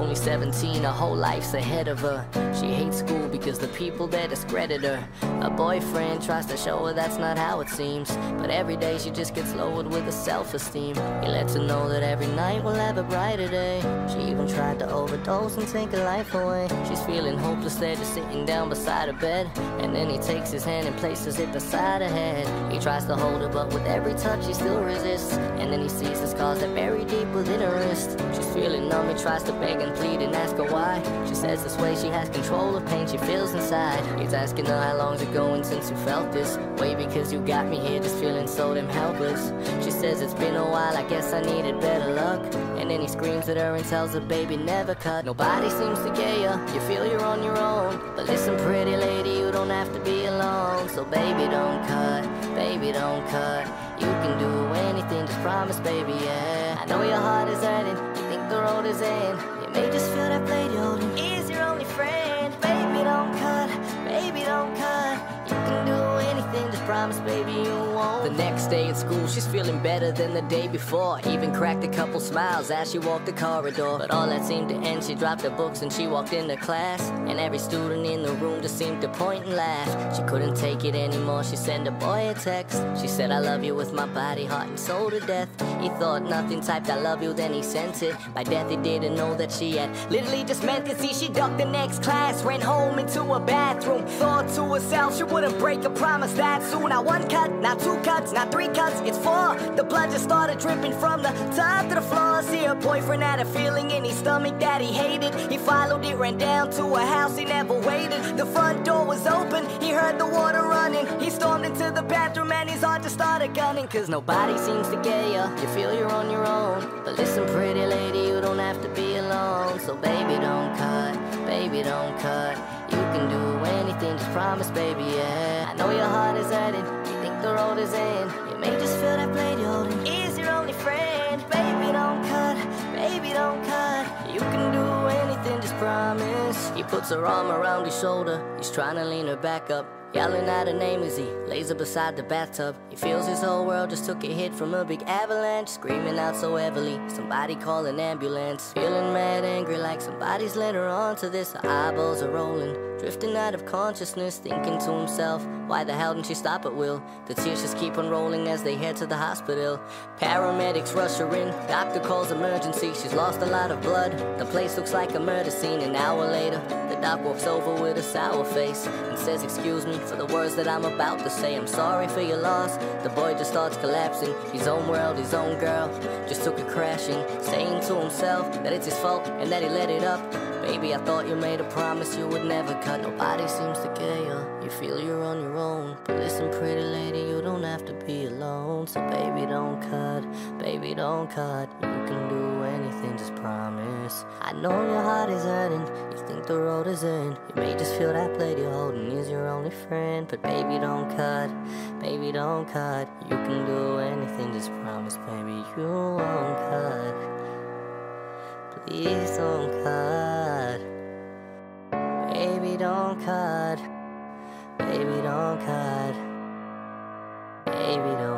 only 17, her whole life's ahead of her. She hates school because the people there discredit her. Her boyfriend tries to show her that's not how it seems, but every day she just gets lowered with her self-esteem. He lets her know that every night will have a brighter day. She even tried to overdose and take her life away. She's feeling hopeless there, just sitting down beside her bed, and then he takes his hand and places it beside her head. He tries to hold her, but with every touch he still resists, and then he sees the scars that bury deep within her wrist. She's feeling numb, he tries to beg and plead and ask her why. She says this way she has control of pain she feels inside. He's asking her how long's it going since you felt this way, because you got me here just feeling so damn helpless. She says it's been a while, I guess I needed better luck. And then he screams at her and tells her, baby, never cut. Nobody seems to get you, you feel you're on your own. But listen, pretty lady, you don't have to be alone. So baby, don't cut, baby, don't cut. You can do anything, just promise, baby, yeah. I know your heart is hurting, you think the road is in. You may just feel that blade holding is your only friend. Baby, don't cut, baby, don't cut. You can do anything, just promise, baby, you won't. The next day at school, she's feeling better than the day before. Even cracked a couple smiles as she walked the corridor. But all that seemed to end, she dropped her books and she walked into class, and every student in the room just seemed to point and laugh. She couldn't take it anymore, she sent a boy a text. She said, I love you with my body, heart, and soul to death. He thought nothing, typed I love you, then he sent it. By death he didn't know that she had literally just meant it. See, she ducked the next class, ran home into a bathroom, thought to herself she wouldn't break a promise that soon. Not one cut, not two cuts, not three cuts, it's four. The blood just started dripping from the top to the floor. See, her boyfriend had a feeling in his stomach that he hated. He followed it, ran down to a house, he never waited. The front door was open, he heard the water running. He stormed into the bathroom and his heart just started gunning. Cause nobody seems to get you, you feel you're on your own. But listen, pretty lady, you don't have to be alone. So baby, don't cut, baby, don't cut. You can do anything, just promise, baby, yeah. I know your heart is hurting, you think the road is in. You may just feel that blade holding is your only friend. Baby, don't cut, baby, don't cut. You can do anything, just promise. He puts her arm around his shoulder, he's trying to lean her back up, yelling out her name as he lays her beside the bathtub. He feels his whole world just took a hit from a big avalanche, screaming out so heavily, somebody call an ambulance. Feeling mad, angry, like somebody's led her on to this. Her eyeballs are rolling, drifting out of consciousness, thinking to himself, why the hell didn't she stop at will? The tears just keep on rolling as they head to the hospital. Paramedics rush her in, doctor calls emergency. She's lost a lot of blood, the place looks like a murder scene. An hour later, the doc walks over with a sour face and says, excuse me for the words that I'm about to say. I'm sorry for your loss. The boy just starts collapsing. His own world, his own girl just took a crashing, saying to himself that it's his fault and that he let it up. Baby, I thought you made a promise you would never cut. Nobody seems to care you, you feel you're on your own. But listen, pretty lady, you don't have to be alone. So baby, don't cut, baby, don't cut. You can do anything, just promise. I know your heart is hurting, you think the road is in. You may just feel that blade you're holding is your only friend. But baby, don't cut, baby, don't cut. You can do anything, just promise, baby, you won't cut. Please don't cut, baby, don't cut, baby, don't cut, baby, don't